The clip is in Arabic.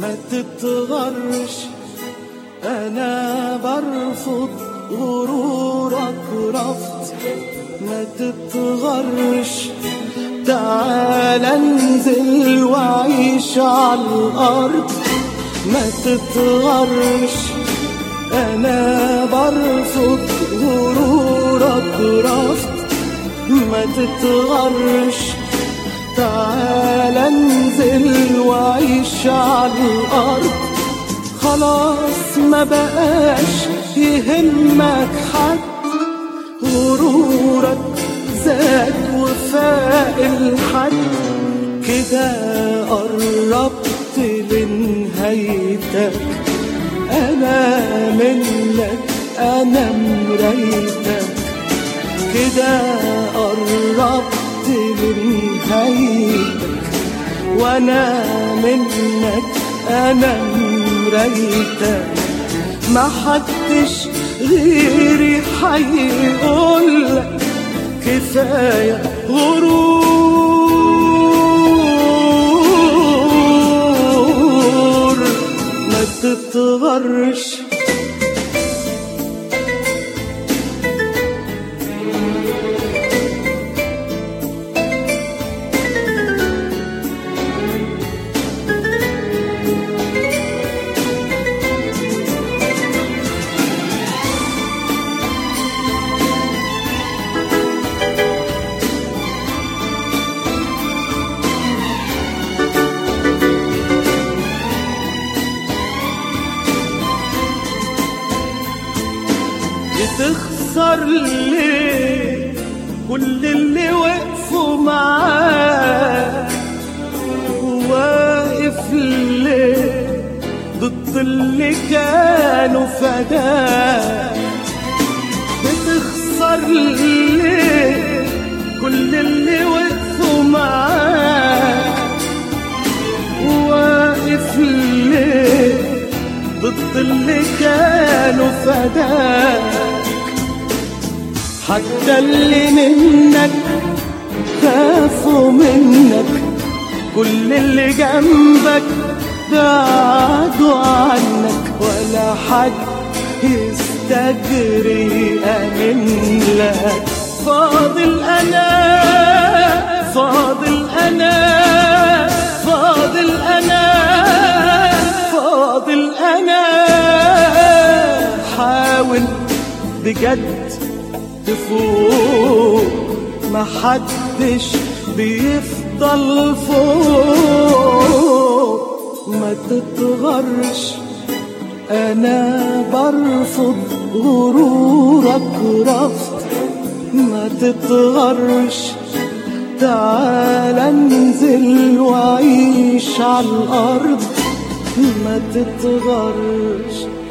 ما تتغرش، أنا برفض غرورك رفض. ما تتغرش، تعال انزل وعيش على الأرض. ما تتغرش، أنا برفض غرورك رفض. ما تتغرش، تعال انزل وعيش على الأرض. خلاص ما بقاش يهمك حد، غرورك زاد وفاق الحد. كده قربت لنهايتك، أنا منك أنا مرايتك. كده قربت لنهايتك، وأنا منك أنا مرايتك. ما حدش غيري حيقولك كفاية غرور. ما تتغرش، تخسر ليه كل اللي وقفوا معاك؟ واقف ليه ضد اللي كانوا فداك؟ بتخسر ليه كل اللي وقفوا معاك؟ واقف ليه ضد اللي كانوا فداك؟ حتى اللي منك خافوا منك، كل اللي جنبك بعدوا عنك. ولا حد يستجري أمن لك. فاضل أنا، فاضل أنا، فاضل أنا، فاضل أنا. حاول بجد تفوق، ما حدش بيفضل فوق. ما تتغرش، أنا برفض غرورك رفض. ما تتغرش، تعال انزل وعيش على الأرض. ما تتغرش.